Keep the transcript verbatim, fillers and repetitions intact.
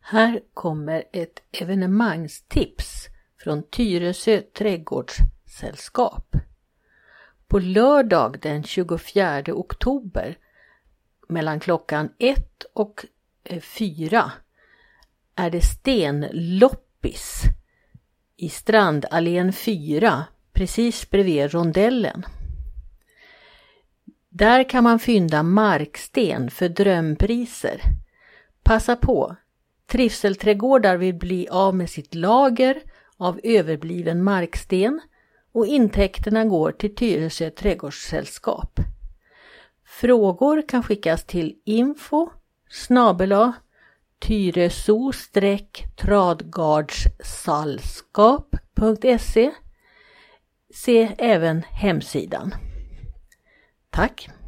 Här kommer ett evenemangstips från Tyresö trädgårdssällskap. På lördag den tjugofjärde oktober mellan klockan ett och fyra är det stenloppis i Strandallén fyra precis bredvid rondellen. Där kan man fynda marksten för drömpriser. Passa på! Trivselträdgårdar vill bli av med sitt lager av överbliven marksten och intäkterna går till Tyresö trädgårdssällskap. Frågor kan skickas till info snabel-a tyreso-tradgardssällskap punkt se. Se även hemsidan. Tack!